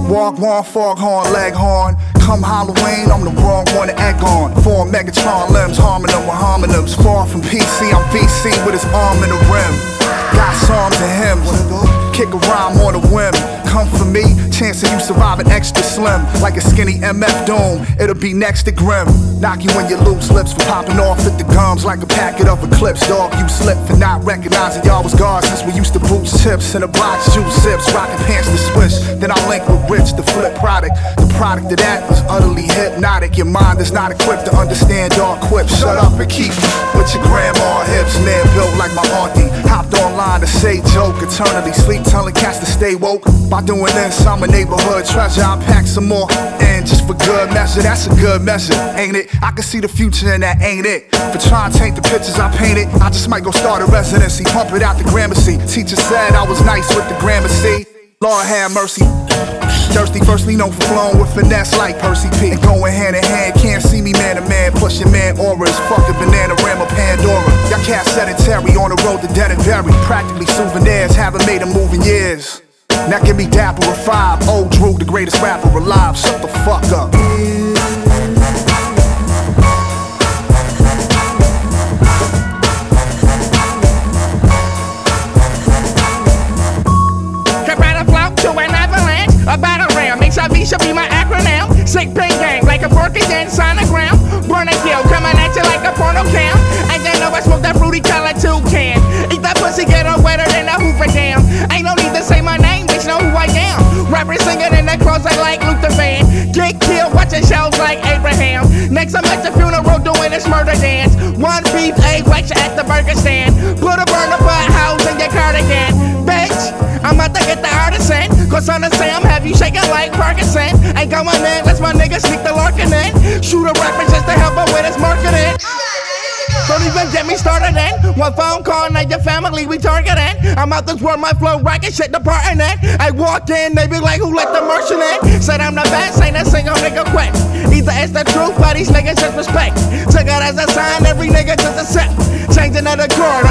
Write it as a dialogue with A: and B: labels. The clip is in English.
A: Walk one, foghorn, leghorn. Come Halloween, I'm the wrong one to egg on. Four Megatron limbs, harming them with homonyms. Far from PC, I'm VC with his arm in the rim. Got songs and hymns, kick a rhyme on a whim. Come for me, chance of you surviving extra slim. Like a skinny MF Doom, it'll be next to grim. Knock you in your loose lips for popping off at the gums. Like a packet of Eclipse, dog, you slipped for not recognizing y'all was guards. Since we used to boost tips in a box, juice sips. Rocking pants to swish, then I link with Rich, the flip product. The product of that was utterly hypnotic. Your mind is not equipped to understand dog quips. Shut up and keep with your grandma hips. Man built like my auntie, hopped online to say joke. Eternally sleep, telling cats to stay woke. By doing this, I'm a neighborhood treasure. I pack some more in just for good measure. That's a good measure, ain't it? I can see the future and that ain't it. For trying to taint the pictures I painted, I just might go start a residency, pump it out the Gramercy. Teacher said I was nice with the grammar, see? Lord have mercy. Thirsty, firstly known for flowing with finesse like Percy P. And going hand in hand, can't see me man to man. Pushing man auras, fucking banana ram of Pandora. Y'all cats sedentary on the road to dead and buried. Practically souvenirs, haven't made a move in years. Now give me Dapper or 5, old Drew, the greatest rapper alive. Shut the fuck up.
B: A battle ram, XIV should be my acronym. Sick pain gang, like a porky dance sonogram. Burn and kill, coming at you like a porno cam. And you know I smoke that fruity color toucan. Eat that pussy, get her wetter than a Hoover Dam. Ain't no need to say my name, bitch, know who I am. Rapper singing in the closet like Luther Van. Get killed, watching shells like Abraham. Next I'm at the funeral doing this murder dance. One beef, egg, wax at the burger stand. Put a burner butt house in your cardigan. Bitch, I'm about to get the artisan. Cause on the Sam have you shaking like Parkinson. Ain't going in, let's my nigga sneak the larkin in. Shoot a rapper just to help her with his marketing. Don't even get me started in. One phone call, now your family we targeting. I'm out this world, my flow rocket shit departing in. I walk in, they be like, who let the merchant in? Said I'm the best, ain't a single nigga quit. Either it's the truth, but these niggas just respect. Took it as a sign, every nigga just accept. Changing of the chord,